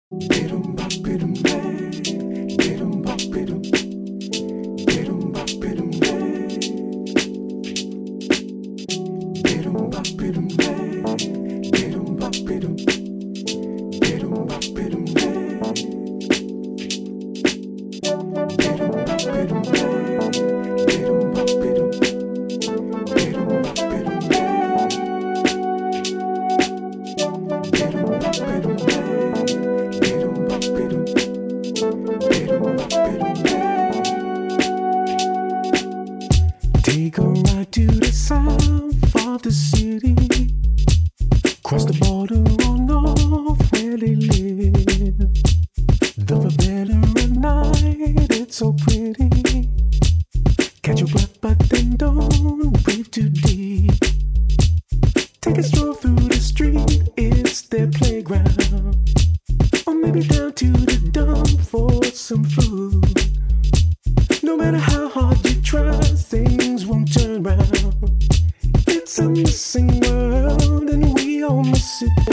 Take a ride to the south of the city. Cross the border on north where they live. The favela at night, it's so pretty. Catch your breath, but then don't breathe too deep. Take a stroll through the street, it's their playground. Or maybe down to the dump for some food. No matter how hard you try, things won't turn round. It's a missing world and we all miss it